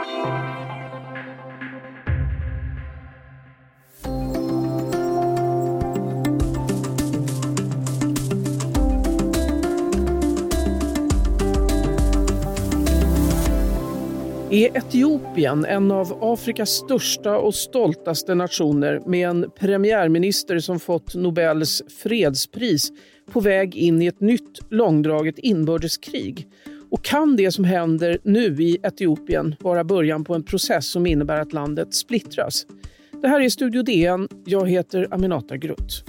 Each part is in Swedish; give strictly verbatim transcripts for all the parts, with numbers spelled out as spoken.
Är Etiopien en av Afrikas största och stoltaste nationer med en premiärminister som fått Nobels fredspris på väg in i ett nytt långdraget inbördeskrig? Och kan det som händer nu i Etiopien vara början på en process som innebär att landet splittras? Det här är Studio D N. Jag heter Aminata Grutt.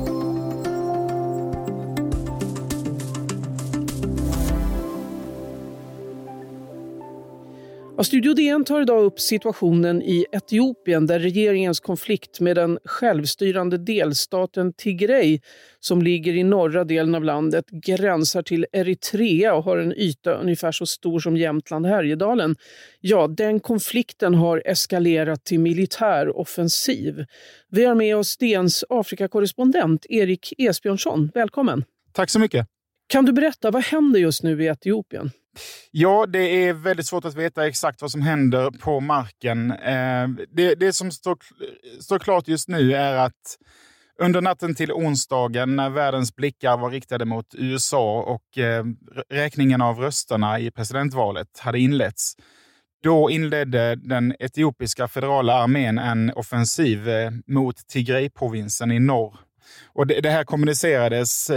Ja, Studio D N tar idag upp situationen i Etiopien där regeringens konflikt med den självstyrande delstaten Tigray som ligger i norra delen av landet gränsar till Eritrea och har en yta ungefär så stor som Jämtland Härjedalen. Ja, den konflikten har eskalerat till militär offensiv. Vi har med oss D N:s Afrikakorrespondent Erik Esbjörnsson. Välkommen. Tack så mycket. Kan du berätta, vad händer just nu i Etiopien? Ja, det är väldigt svårt att veta exakt vad som händer på marken. Det, det som står, står klart just nu är att under natten till onsdagen när världens blickar var riktade mot U S A och räkningen av rösterna i presidentvalet hade inletts, då inledde den etiopiska federala armén en offensiv mot Tigray-provinsen i norr. Och det, det här kommunicerades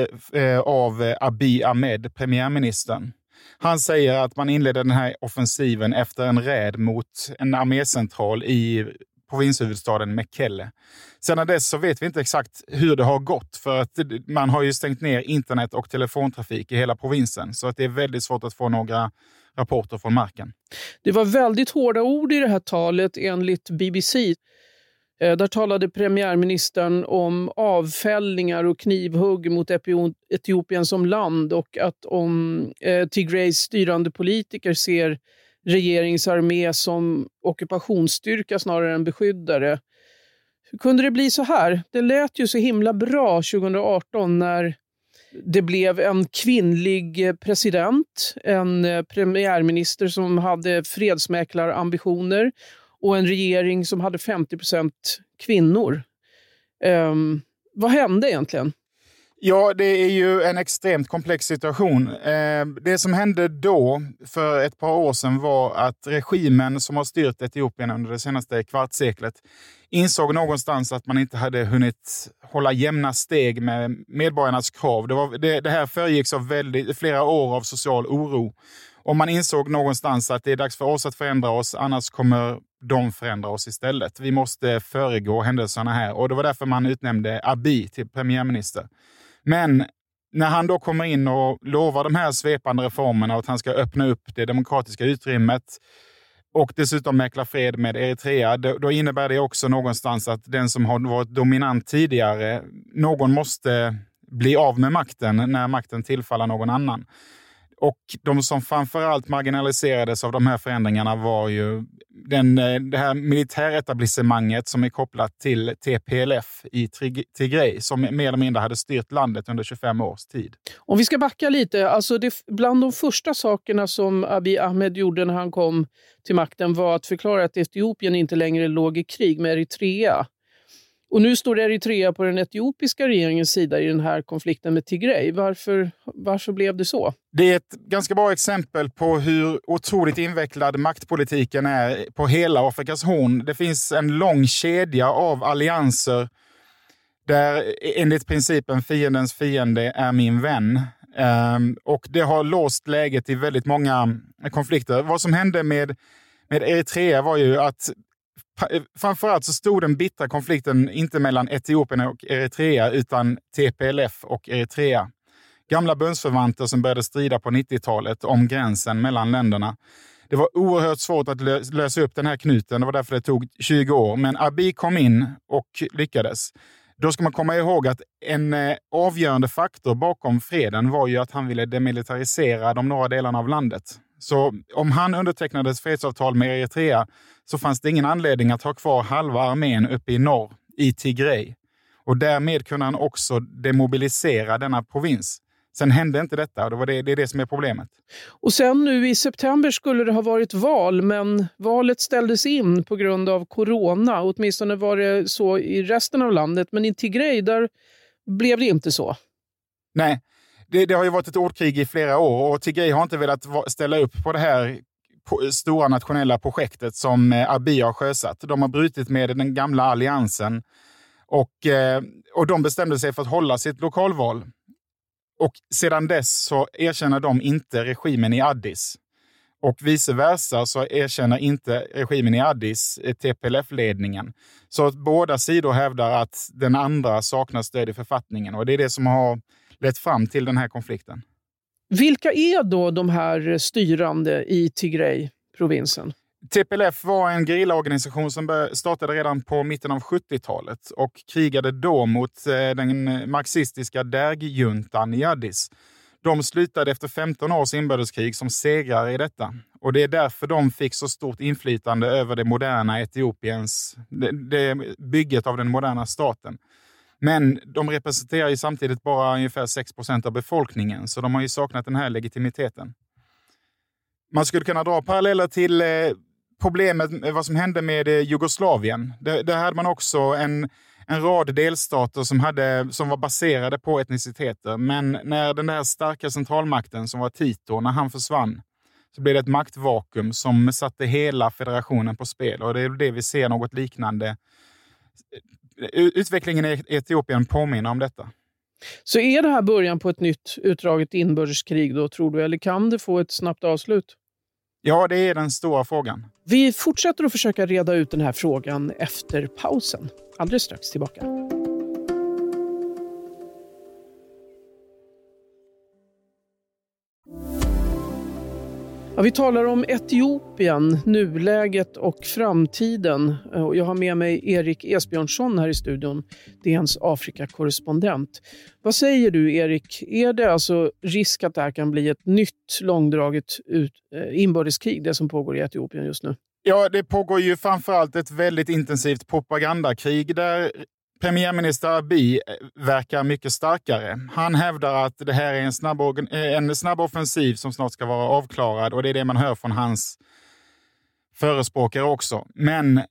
av Abiy Ahmed, premiärministern. Han säger att man inledde den här offensiven efter en räd mot en armécentral i provinshuvudstaden Mekelle. Sedan dess så vet vi inte exakt hur det har gått, för att man har ju stängt ner internet och telefontrafik i hela provinsen. Så att det är väldigt svårt att få några rapporter från marken. Det var väldigt hårda ord i det här talet enligt B B C. Där talade premiärministern om avfällningar och knivhugg mot Etiopien som land och att om eh, Tigrays styrande politiker ser regeringsarmé som ockupationsstyrka snarare än beskyddare. Hur kunde det bli så här? Det lät ju så himla bra tjugo arton när det blev en kvinnlig president, en premiärminister som hade fredsmäklarambitioner och en regering som hade femtio procent kvinnor. Um, vad hände egentligen? Ja, det är ju en extremt komplex situation. Eh, det som hände då för ett par år sedan var att regimen som har styrt Etiopien under det senaste kvartsseklet insåg någonstans att man inte hade hunnit hålla jämna steg med medborgarnas krav. Det, var, det, det här föregicks av väldigt, flera år av social oro. Och man insåg någonstans att det är dags för oss att förändra oss, annars kommer de förändra oss istället. Vi måste föregå händelserna här, och det var därför man utnämnde Abiy till premiärminister. Men när han då kommer in och lovar de här svepande reformerna och att han ska öppna upp det demokratiska utrymmet och dessutom mäkla fred med Eritrea, då, då innebär det också någonstans att den som har varit dominant tidigare, någon måste bli av med makten när makten tillfaller någon annan. Och de som framförallt marginaliserades av de här förändringarna var ju den, det här militäretablissemanget som är kopplat till T P L F i Tigray, som mer eller mindre hade styrt landet under tjugofem års tid. Om vi ska backa lite, alltså det, bland de första sakerna som Abiy Ahmed gjorde när han kom till makten var att förklara att Etiopien inte längre låg i krig med Eritrea. Och nu står Eritrea på den etiopiska regeringens sida i den här konflikten med Tigray. Varför, varför blev det så? Det är ett ganska bra exempel på hur otroligt invecklad maktpolitiken är på hela Afrikas horn. Det finns en lång kedja av allianser där enligt principen fiendens fiende är min vän. Um, och det har låst läget i väldigt många konflikter. Vad som hände med, med Eritrea var ju att framförallt så stod den bittra konflikten inte mellan Etiopien och Eritrea utan T P L F och Eritrea. Gamla bundsförvanter som började strida på nittiotalet om gränsen mellan länderna. Det var oerhört svårt att lö- lösa upp den här knuten. Det var därför det tog tjugo år. Men Abiy kom in och lyckades. Då ska man komma ihåg att en eh, avgörande faktor bakom freden var ju att han ville demilitarisera de norra delarna av landet. Så om han undertecknade ett fredsavtal med Eritrea så fanns det ingen anledning att ha kvar halva armén uppe i norr, i Tigray. Och därmed kunde han också demobilisera denna provins. Sen hände inte detta och det, var det, det är det som är problemet. Och sen nu i september skulle det ha varit val, men valet ställdes in på grund av corona. Åtminstone var det så i resten av landet, men i Tigray där blev det inte så. Nej, det, det har ju varit ett ordkrig i flera år och Tigray har inte velat ställa upp på det här stora nationella projektet som Abiy har sjösatt. De har brutit med den gamla alliansen och, och de bestämde sig för att hålla sitt lokalval. Och sedan dess så erkänner de inte regimen i Addis. Och vice versa så erkänner inte regimen i Addis T P L F-ledningen. Så att båda sidor hävdar att den andra saknar stöd i författningen. Och det är det som har lett fram till den här konflikten. Vilka är då de här styrande i Tigray-provinsen? T P L F var en gerillaorganisation som startade redan på mitten av sjuttiotalet och krigade då mot den marxistiska Derg-juntan i Addis. De slutade efter femton års inbördeskrig som segrare i detta. Och det är därför de fick så stort inflytande över det moderna Etiopiens, det, det bygget av den moderna staten. Men de representerar ju samtidigt bara ungefär sex procent av befolkningen, så de har ju saknat den här legitimiteten. Man skulle kunna dra paralleller till eh, problemet med vad som hände med eh, Jugoslavien. Där, där hade man också en, en rad delstater som, hade, som var baserade på etniciteter. Men när den där starka centralmakten som var Tito, när han försvann, så blev det ett maktvakuum som satte hela federationen på spel. Och det är det vi ser något liknande. Utvecklingen i Etiopien påminner om detta. Så är det här början på ett nytt utdraget inbördeskrig då, tror du? Eller kan det få ett snabbt avslut? Ja, det är den stora frågan. Vi fortsätter att försöka reda ut den här frågan efter pausen. Alldeles strax tillbaka. Ja, vi talar om Etiopien, nuläget och framtiden. Jag har med mig Erik Esbjörnsson här i studion, D N:s Afrika-korrespondent. Vad säger du, Erik? Är det alltså risk att det här kan bli ett nytt långdraget ut, eh, inbördeskrig, det som pågår i Etiopien just nu? Ja, det pågår ju framförallt ett väldigt intensivt propagandakrig där premiärminister Abiy verkar mycket starkare. Han hävdar att det här är en snabb, en snabb offensiv som snart ska vara avklarad och det är det man hör från hans förespråkare också. Men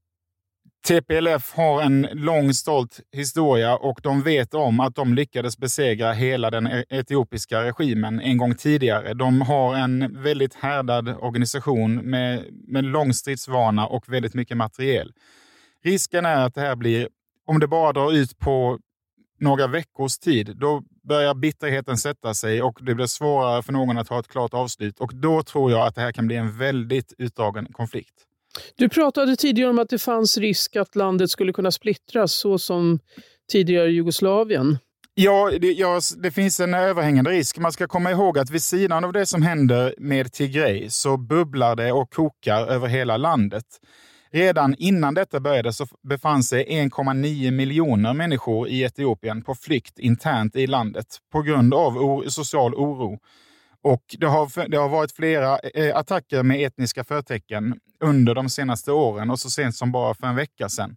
T P L F har en lång stolt historia och de vet om att de lyckades besegra hela den etiopiska regimen en gång tidigare. De har en väldigt härdad organisation med, med lång stridsvana och väldigt mycket materiel. Risken är att det här blir, om det bara drar ut på några veckors tid, då börjar bitterheten sätta sig och det blir svårare för någon att ha ett klart avslut. Och då tror jag att det här kan bli en väldigt utdragen konflikt. Du pratade tidigare om att det fanns risk att landet skulle kunna splittras så som tidigare Jugoslavien. Ja det, ja, det finns en överhängande risk. Man ska komma ihåg att vid sidan av det som händer med Tigray så bubblar det och kokar över hela landet. Redan innan detta började så befann sig en komma nio miljoner människor i Etiopien på flykt internt i landet på grund av o- social oro. Och det har, det har varit flera eh, attacker med etniska förtecken under de senaste åren och så sent som bara för en vecka sedan.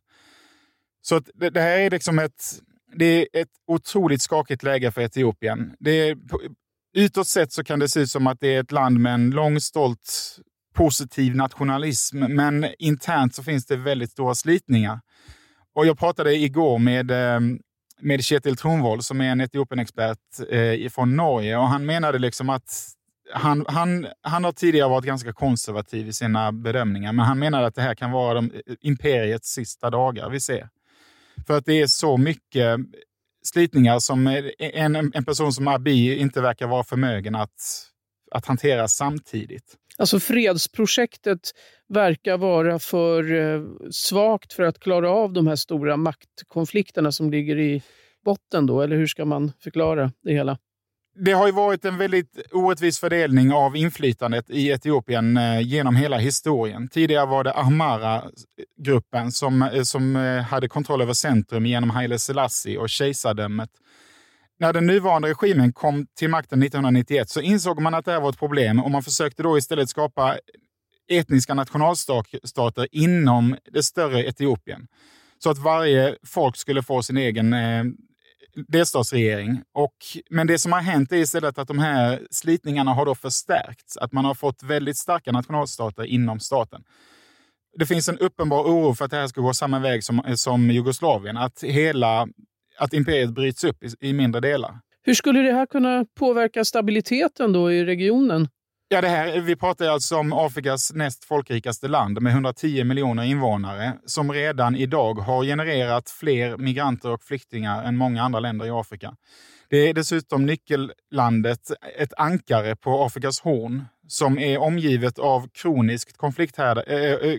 Så att det, det här är liksom ett, det är ett otroligt skakigt läge för Etiopien. Det är, utåt sett så kan det se ut som att det är ett land med en lång, stolt, positiv nationalism. Men internt så finns det väldigt stora slitningar. Och jag pratade igår med... Eh, med Kjetil Tronvoll som är en Etiopien-expert eh, från Norge och han menade liksom att han, han, han har tidigare varit ganska konservativ i sina bedömningar men han menade att det här kan vara de, imperiets sista dagar vi ser. För att det är så mycket slitningar som en, en person som Abiy inte verkar vara förmögen att, att hantera samtidigt. Alltså fredsprojektet verkar vara för eh, svagt för att klara av de här stora maktkonflikterna som ligger i botten då, eller hur ska man förklara det hela? Det har ju varit en väldigt orättvis fördelning av inflytandet i Etiopien eh, genom hela historien. Tidigare var det Ahmara-gruppen som, som eh, hade kontroll över centrum genom Haile Selassie och kejsardömet. När den nuvarande regimen kom till makten nittonhundranittioett så insåg man att det här var ett problem och man försökte då istället skapa etniska nationalstater inom det större Etiopien. Så att varje folk skulle få sin egen, eh, delstatsregering. Och, men det som har hänt är istället att de här slitningarna har då förstärkts. Att man har fått väldigt starka nationalstater inom staten. Det finns en uppenbar oro för att det här ska gå samma väg som, som Jugoslavien. Att, hela, att imperiet bryts upp i, i mindre delar. Hur skulle det här kunna påverka stabiliteten då i regionen? Ja, det här, vi pratar alltså om Afrikas näst folkrikaste land med hundratio miljoner invånare som redan idag har genererat fler migranter och flyktingar än många andra länder i Afrika. Det är dessutom nyckellandet, ett ankare på Afrikas horn som är omgivet av kroniskt konflikthärjade,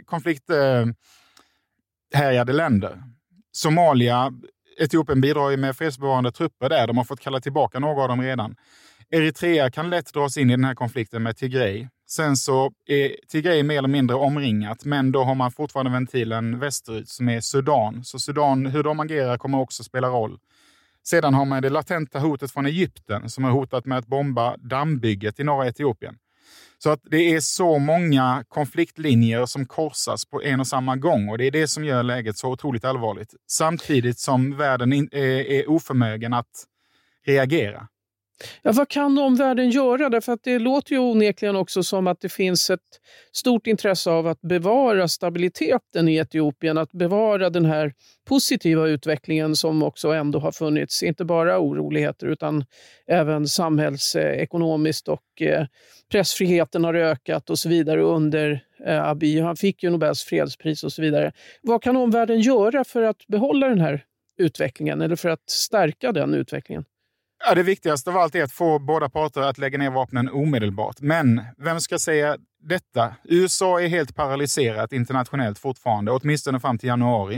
konflikthärjade länder. Somalia, Etiopien bidrar ju med fredsbevarande trupper där. De har fått kalla tillbaka några av dem redan. Eritrea kan lätt dras in i den här konflikten med Tigray. Sen så är Tigray mer eller mindre omringat, men då har man fortfarande ventilen västerut som är Sudan. Så Sudan, hur de agerar kommer också spela roll. Sedan har man det latenta hotet från Egypten som har hotat med att bomba dammbygget i norra Etiopien. Så att det är så många konfliktlinjer som korsas på en och samma gång och det är det som gör läget så otroligt allvarligt. Samtidigt som världen är, är oförmögen att reagera. Ja, vad kan omvärlden göra? Därför att det låter ju onekligen också som att det finns ett stort intresse av att bevara stabiliteten i Etiopien, att bevara den här positiva utvecklingen som också ändå har funnits. Inte bara oroligheter utan även samhällsekonomiskt och eh, pressfriheten har ökat och så vidare under eh, Abiy. Han fick ju Nobels fredspris och så vidare. Vad kan omvärlden göra för att behålla den här utvecklingen eller för att stärka den utvecklingen? Ja, det viktigaste av allt är att få båda parter att lägga ner vapnen omedelbart. Men vem ska säga detta? U S A är helt paralyserat internationellt fortfarande, åtminstone fram till januari.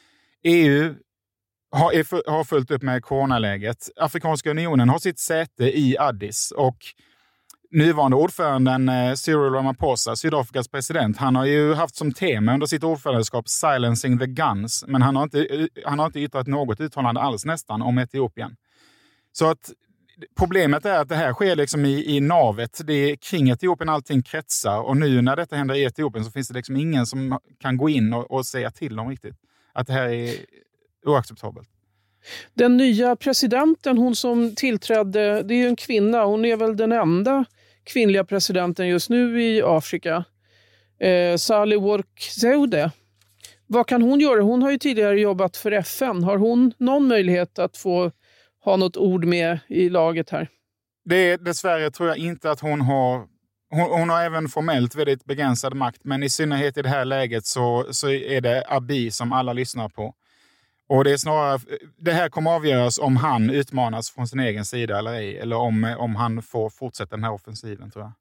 E U har, är, har följt upp med coronaläget. Afrikanska unionen har sitt säte i Addis och nuvarande ordföranden Cyril Ramaphosa, Sydafrikas president, han har ju haft som tema under sitt ordförandeskap Silencing the Guns, men han har inte, han har inte yttrat något uttalande alls nästan om Etiopien. Så att problemet är att det här sker liksom i, i navet. Det är kring Etiopien allting kretsar. Och nu när detta händer i Etiopien så finns det liksom ingen som kan gå in och, och säga till dem riktigt. Att det här är oacceptabelt. Den nya presidenten, hon som tillträdde, det är ju en kvinna. Hon är väl den enda kvinnliga presidenten just nu i Afrika. Eh, Sali Work-Zewde. Vad kan hon göra? Hon har ju tidigare jobbat för F N. Har hon någon möjlighet att få ha något ord med i laget här? Det är, dessvärre tror jag inte att hon har... Hon, hon har även formellt väldigt begränsad makt, men i synnerhet i det här läget så, så är det Abiy som alla lyssnar på. Och det är snarare... Det här kommer avgöras om han utmanas från sin egen sida eller ej, eller om, om han får fortsätta den här offensiven, tror jag.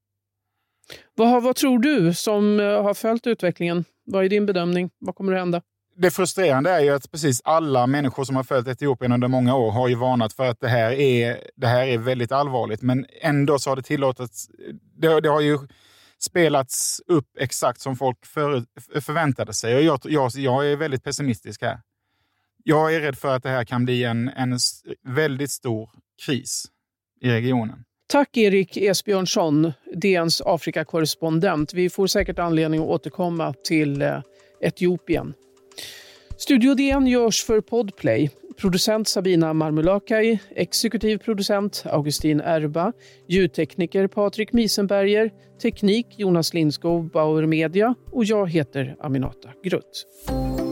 Vad, vad tror du som har följt utvecklingen? Vad är din bedömning? Vad kommer att hända? Det frustrerande är ju att precis alla människor som har följt Etiopien under många år har ju varnat för att det här är, det här är väldigt allvarligt. Men ändå så har det tillåtits, det, det har ju spelats upp exakt som folk för, förväntade sig. Och jag, jag, jag är väldigt pessimistisk här. Jag är rädd för att det här kan bli en, en väldigt stor kris i regionen. Tack Erik Esbjörnsson, D N:s Afrika-korrespondent. Vi får säkert anledning att återkomma till eh, Etiopien. Studio D N görs för Podplay. Producent Sabina Marmulakai, exekutiv producent Augustin Erba, ljudtekniker Patrik Miesenberger, teknik Jonas Lindskov, Bauer Media och jag heter Aminata Grutt.